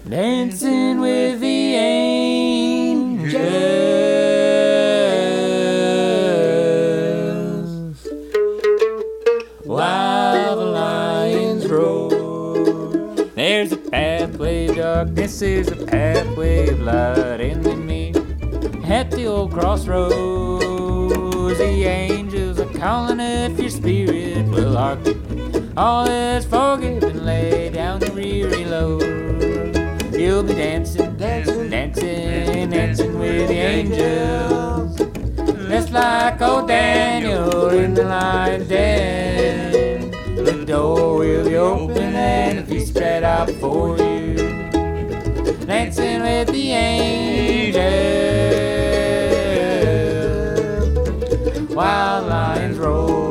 dancing with the angels, while the lions roar. There's a pathway of darkness, there's a pathway of light, and we meet at the old crossroads. The angels are calling if your spirit will hearken. All is forgiven, lay down the weary load. You'll be dancing, dancing, dancing, dancing with the angels, just like old Daniel in the lion's den. The door will be open and the feet spread out before you, dancing with the angels, while lions roar.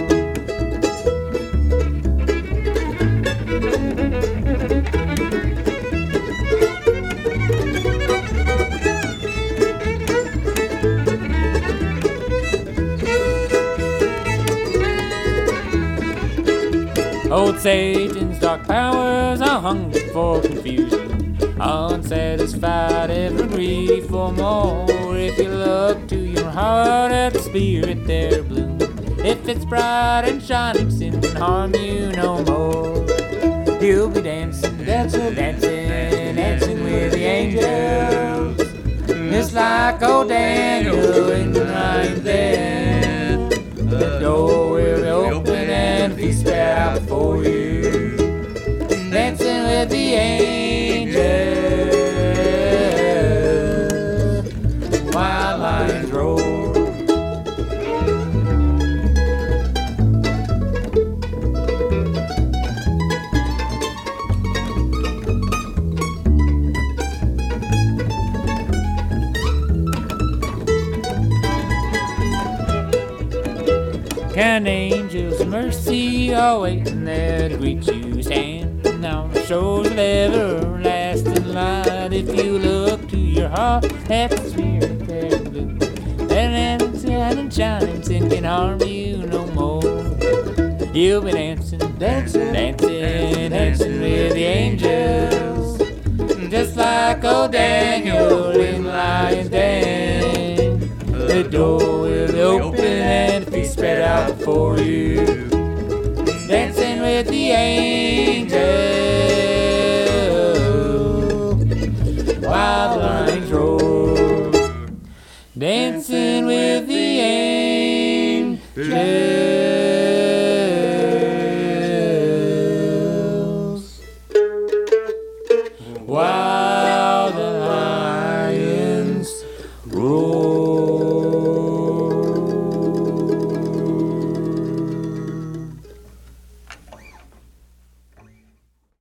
Old Satan's dark powers are hungry for confusion, unsatisfied, ever greedy for more. If you look to your heart at the spirit there bloom, if it's bright and shining, sin can harm you no more. You'll be dancing, dancing, dancing, dancing with the angels, just like old Daniel in the lion's den. The door will be open and the feet spread out before you, dancing with the angels, while lions roar. Kind angels of mercy are waiting there to greet you, standing on the shores of everlasting light. If you look to your heart at the spirit there blue, and it's shining, shining, sin can harm you no more. You'll be dancing, dancing, dancing, dancing with the angels, just like old Daniel in the lion's den. The door will be open and the feet spread out before you, dancing with the angels, while the lions roar, dancing with the angels.